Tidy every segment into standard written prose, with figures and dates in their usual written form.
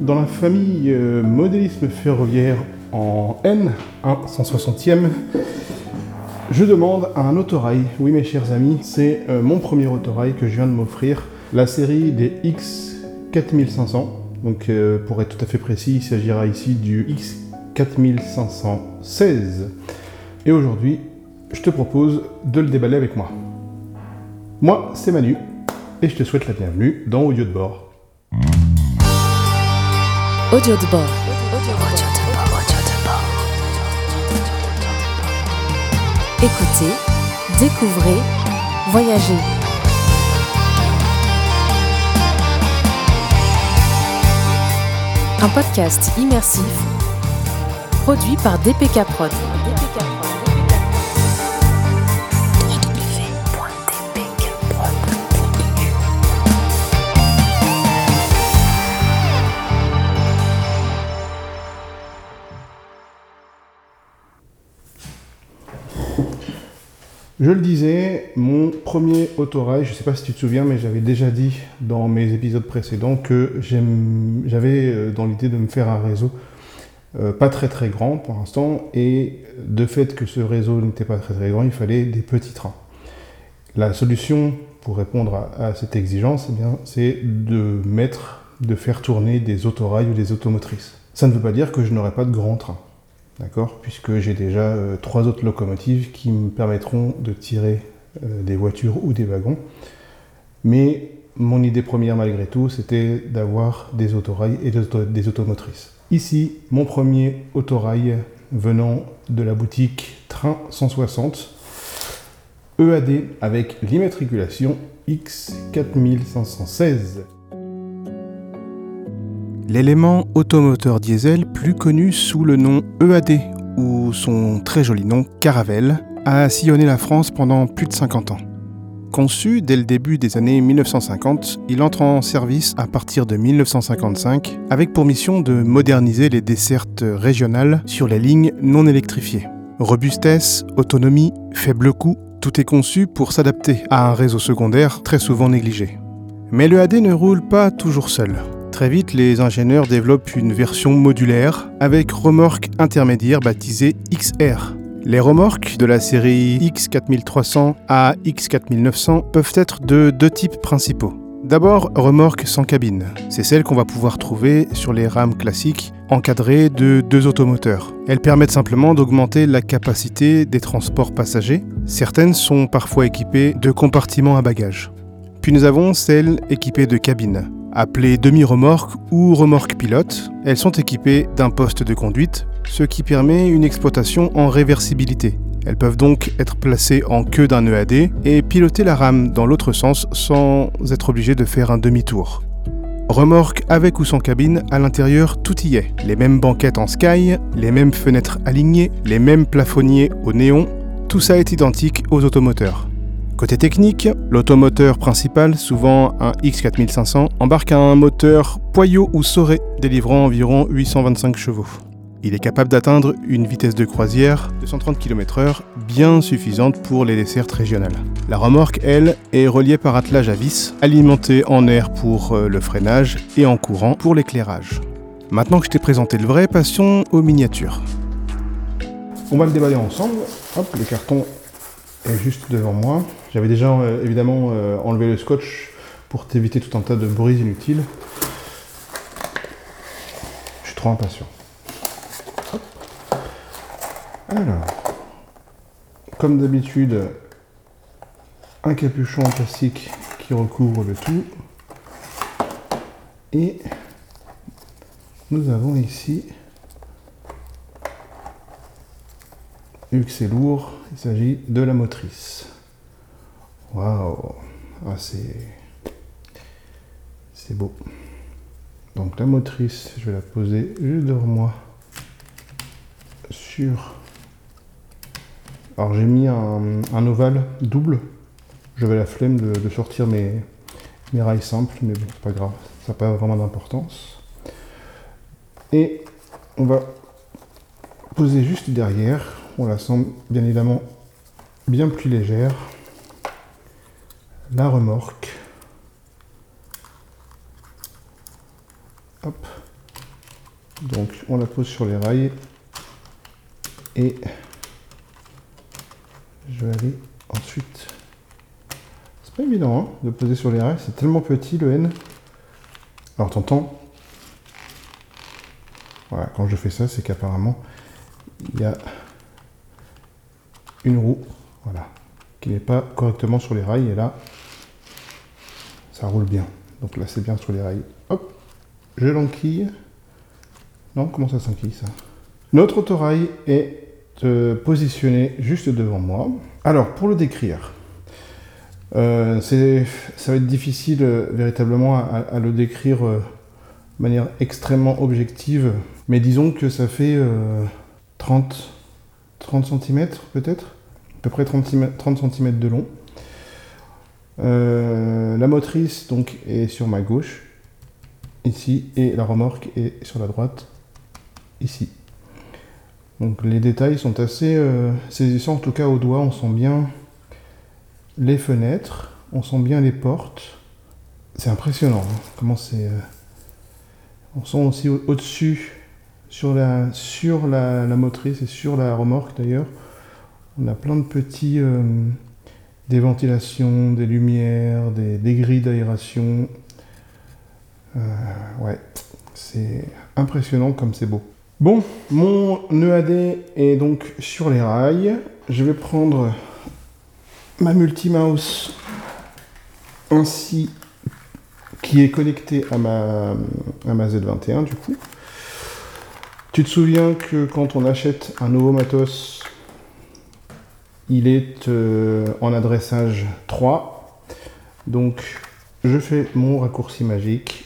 Dans la famille modélisme ferroviaire en N, 1/160e, je demande un autorail. Oui mes chers amis, c'est mon premier autorail que je viens de m'offrir, la série des X4500. Donc pour être tout à fait précis, il s'agira ici du X4516. Et aujourd'hui, je te propose de le déballer avec moi. Moi, c'est Manu, et je te souhaite la bienvenue dans Audio de bord. Audio de bord. Écoutez, découvrez, voyagez. Un podcast immersif produit par DPK Prod. Je le disais, mon premier autorail, je ne sais pas si tu te souviens, mais j'avais déjà dit dans mes épisodes précédents que j'avais dans l'idée de me faire un réseau pas très grand pour l'instant, et de fait que ce réseau n'était pas très grand, il fallait des petits trains. La solution pour répondre à cette exigence, eh bien, c'est de faire tourner des autorails ou des automotrices. Ça ne veut pas dire que je n'aurai pas de grands trains. D'accord, puisque j'ai déjà 3 autres locomotives qui me permettront de tirer des voitures ou des wagons. Mais mon idée première, malgré tout, c'était d'avoir des autorails et des automotrices. Ici, mon premier autorail venant de la boutique Train 160, EAD avec l'immatriculation X4516. L'élément automoteur diesel, plus connu sous le nom EAD ou son très joli nom Caravelle, a sillonné la France pendant plus de 50 ans. Conçu dès le début des années 1950, il entre en service à partir de 1955 avec pour mission de moderniser les dessertes régionales sur les lignes non électrifiées. Robustesse, autonomie, faible coût, tout est conçu pour s'adapter à un réseau secondaire très souvent négligé. Mais le EAD ne roule pas toujours seul. Très vite, les ingénieurs développent une version modulaire avec remorque intermédiaire baptisée XR. Les remorques de la série X4300 à X4900 peuvent être de 2 types principaux. D'abord, remorque sans cabine. C'est celle qu'on va pouvoir trouver sur les rames classiques encadrées de 2 automoteurs. Elles permettent simplement d'augmenter la capacité des transports passagers. Certaines sont parfois équipées de compartiments à bagages. Puis nous avons celles équipées de cabines. Appelées demi-remorques ou remorques pilotes, elles sont équipées d'un poste de conduite, ce qui permet une exploitation en réversibilité. Elles peuvent donc être placées en queue d'un EAD et piloter la rame dans l'autre sens sans être obligées de faire un demi-tour. Remorque avec ou sans cabine, à l'intérieur tout y est. Les mêmes banquettes en sky, les mêmes fenêtres alignées, les mêmes plafonniers au néon, tout ça est identique aux automoteurs. Côté technique, l'automoteur principal, souvent un X4500, embarque un moteur Poyot ou Soré, délivrant environ 825 chevaux. Il est capable d'atteindre une vitesse de croisière de 130 km/h, bien suffisante pour les dessertes régionales. La remorque, elle, est reliée par attelage à vis, alimentée en air pour le freinage et en courant pour l'éclairage. Maintenant que je t'ai présenté le vrai, passons aux miniatures. On va le déballer ensemble. Hop, le carton est juste devant moi. J'avais déjà évidemment enlevé le scotch pour t'éviter tout un tas de bruits inutiles. Je suis trop impatient. Hop. Alors, comme d'habitude, un capuchon en plastique qui recouvre le tout. Et nous avons ici, vu que c'est lourd, il s'agit de la motrice. Waouh, ah, c'est beau. Donc la motrice, je vais la poser juste devant moi sur... Alors j'ai mis un ovale double. J'avais la flemme de sortir mes rails simples, mais bon, c'est pas grave, ça n'a pas vraiment d'importance. Et on va poser juste derrière. On la sent bien évidemment bien plus légère. La remorque. Hop. Donc on la pose sur les rails et je vais aller ensuite. C'est pas évident hein, de poser sur les rails, c'est tellement petit le N. Alors t'entends. Voilà, quand je fais ça, c'est qu'apparemment il y a une roue, voilà, qui n'est pas correctement sur les rails et là ça roule bien. Donc là c'est bien sur les rails. Hop, je l'enquille. Non, comment ça s'enquille ça? Notre autorail est positionné juste devant moi. Alors pour le décrire, ça va être difficile véritablement à le décrire de manière extrêmement objective, mais disons que ça fait 30 cm peut-être, à peu près 30 cm de long. La motrice donc est sur ma gauche, ici, et la remorque est sur la droite, ici. Donc les détails sont assez saisissants, en tout cas au doigt, on sent bien les fenêtres, on sent bien les portes. C'est impressionnant, hein, comment c'est... On sent aussi au-dessus, sur la motrice et sur la remorque d'ailleurs, on a plein de petits... des ventilations, des lumières, des grilles d'aération. Ouais, c'est impressionnant comme c'est beau. Bon, mon EAD est donc sur les rails. Je vais prendre ma multi-mouse ainsi qui est connectée à ma Z21 du coup. Tu te souviens que quand on achète un nouveau matos, il est en adressage 3. Donc je fais mon raccourci magique.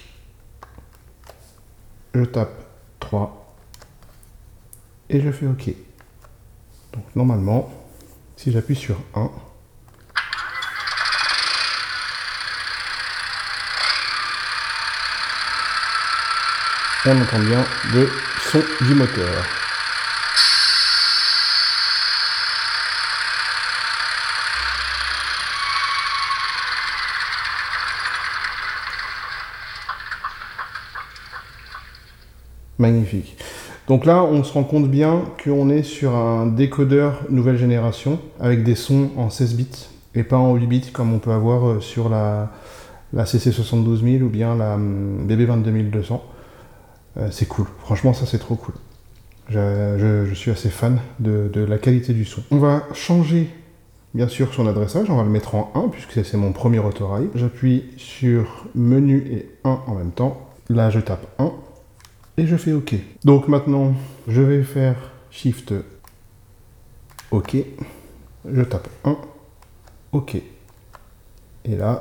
Je tape 3. Et je fais OK. Donc normalement, si j'appuie sur 1, on entend bien le son du moteur. Magnifique. Donc là, on se rend compte bien qu'on est sur un décodeur nouvelle génération avec des sons en 16 bits et pas en 8 bits comme on peut avoir sur la CC72000 ou bien la BB22200. C'est cool. Franchement, ça c'est trop cool. Je suis assez fan de la qualité du son. On va changer bien sûr son adressage. On va le mettre en 1 puisque c'est mon premier autorail. J'appuie sur menu et 1 en même temps. Là, je tape 1. Et je fais OK. Donc maintenant, je vais faire Shift OK. Je tape 1. OK. Et là,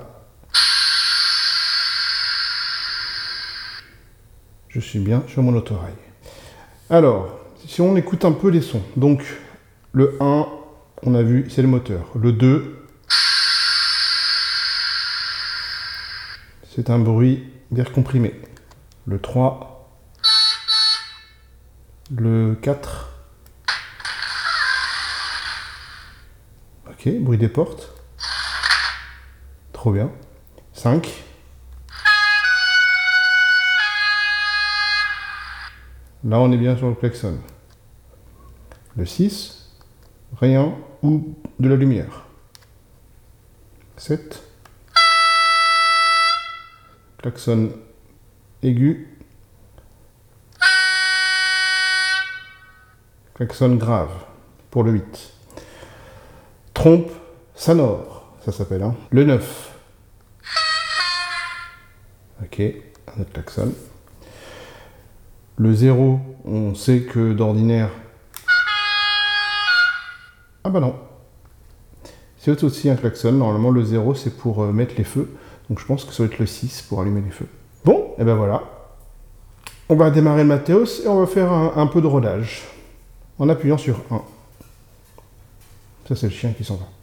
je suis bien sur mon autorail. Alors, si on écoute un peu les sons. Donc, le 1, on a vu, c'est le moteur. Le 2, c'est un bruit d'air comprimé. Le 3, le 4, ok, bruit des portes, trop bien. 5, là on est bien sur le klaxon. Le 6, rien ou de la lumière. 7, klaxon aigu, klaxon grave pour le 8. Trompe sonore, ça s'appelle. Hein. Le 9. Ok, un autre klaxon. Le 0, on sait que d'ordinaire... Ah bah non. C'est aussi un klaxon. Normalement, le 0, c'est pour mettre les feux. Donc je pense que ça va être le 6 pour allumer les feux. Bon, et ben voilà. On va démarrer le Matheos et on va faire un peu de rodage. En appuyant sur 1. Ça, c'est le chien qui s'en va.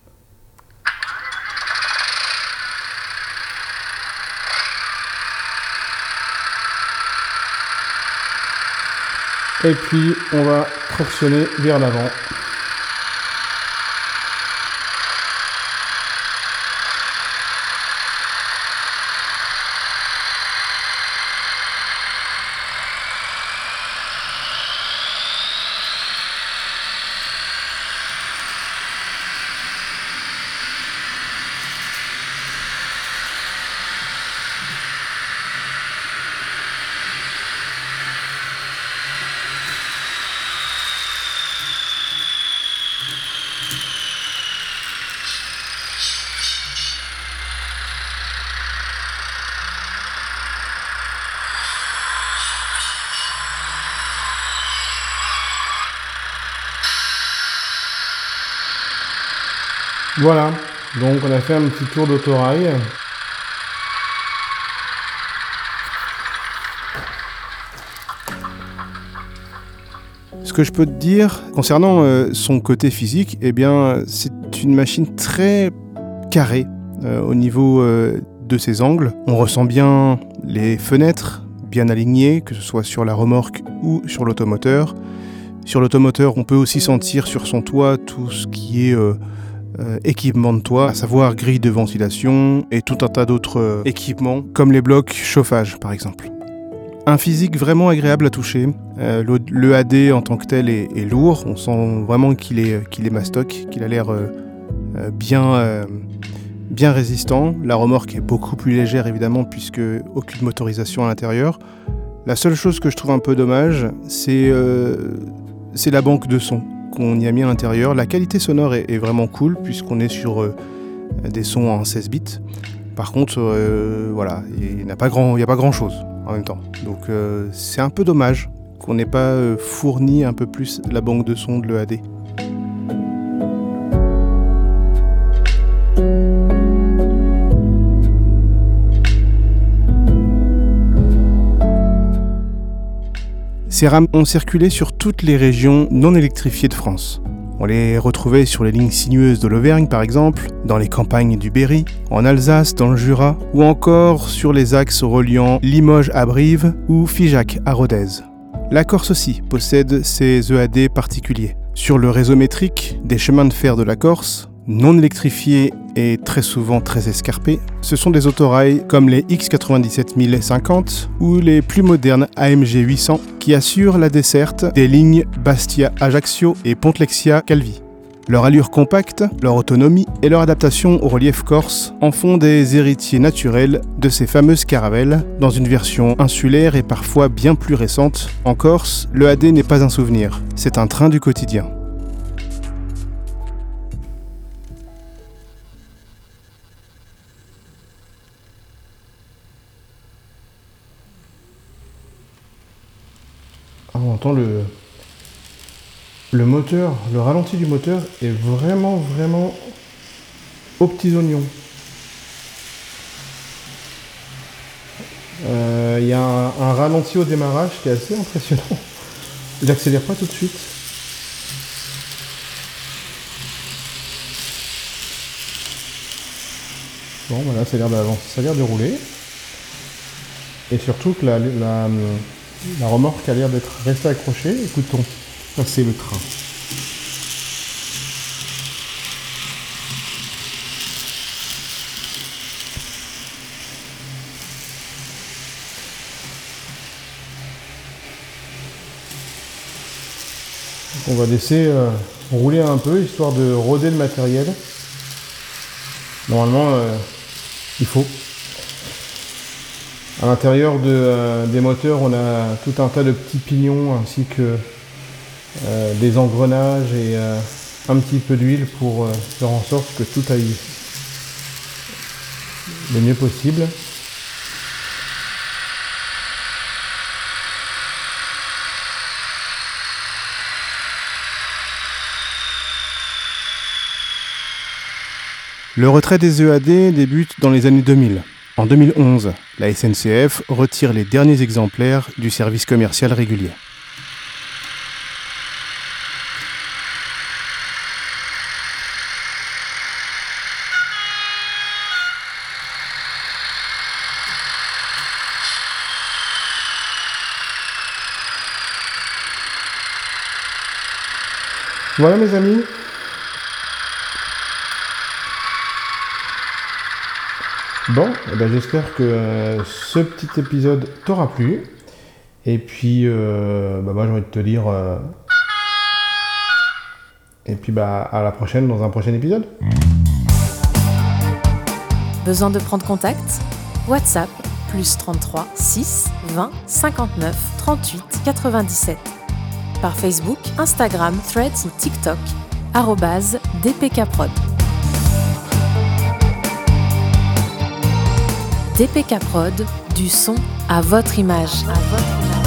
Et puis, on va tractionner vers l'avant. Voilà, donc on a fait un petit tour d'autorail. Ce que je peux te dire concernant son côté physique, eh bien, c'est une machine très carrée au niveau de ses angles. On ressent bien les fenêtres bien alignées, que ce soit sur la remorque ou sur l'automoteur. Sur l'automoteur, on peut aussi sentir sur son toit tout ce qui est équipement de toit, à savoir grille de ventilation et tout un tas d'autres équipements, comme les blocs chauffage par exemple. Un physique vraiment agréable à toucher. Le AD en tant que tel est lourd, on sent vraiment qu'il est mastoc, qu'il a l'air bien résistant. La remorque est beaucoup plus légère évidemment puisque aucune motorisation à l'intérieur. La seule chose que je trouve un peu dommage, c'est la banque de son qu'on y a mis à l'intérieur. La qualité sonore est vraiment cool puisqu'on est sur des sons en 16 bits. Par contre, voilà, il n'y a pas grand chose en même temps. Donc c'est un peu dommage qu'on n'ait pas fourni un peu plus la banque de son de l'EAD. Ces rames ont circulé sur toutes les régions non électrifiées de France. On les retrouvait sur les lignes sinueuses de l'Auvergne par exemple, dans les campagnes du Berry, en Alsace, dans le Jura, ou encore sur les axes reliant Limoges à Brive ou Figeac à Rodez. La Corse aussi possède ses EAD particuliers. Sur le réseau métrique des chemins de fer de la Corse, non électrifiés et très souvent très escarpés, ce sont des autorails comme les X97 ou les plus modernes AMG 800 qui assurent la desserte des lignes Bastia-Ajaccio et Pontlexia-Calvi. Leur allure compacte, leur autonomie et leur adaptation au relief corse en font des héritiers naturels de ces fameuses caravelles, dans une version insulaire et parfois bien plus récente. En Corse, le AD n'est pas un souvenir, c'est un train du quotidien. On entend le moteur, le ralenti du moteur est vraiment aux petits oignons. Il y a un ralenti au démarrage qui est assez impressionnant. J'accélère pas tout de suite. Bon, voilà, ça a l'air d'avancer, ça a l'air de rouler. Et surtout que la remorque a l'air d'être restée accrochée. Écoutons, ça c'est le train. Donc on va laisser rouler un peu, histoire de roder le matériel. Normalement, il faut. À l'intérieur des moteurs, on a tout un tas de petits pignons ainsi que des engrenages et un petit peu d'huile pour faire en sorte que tout aille le mieux possible. Le retrait des EAD débute dans les années 2000. En 2011, la SNCF retire les derniers exemplaires du service commercial régulier. Voilà mes amis. Bon, j'espère que ce petit épisode t'aura plu. Et puis, moi j'ai envie de te dire... Et puis à la prochaine dans un prochain épisode. Besoin de prendre contact ? WhatsApp, +33 6 20 59 38 97. Par Facebook, Instagram, Threads ou TikTok, @dpkprod. DPK Prod, du son à votre image.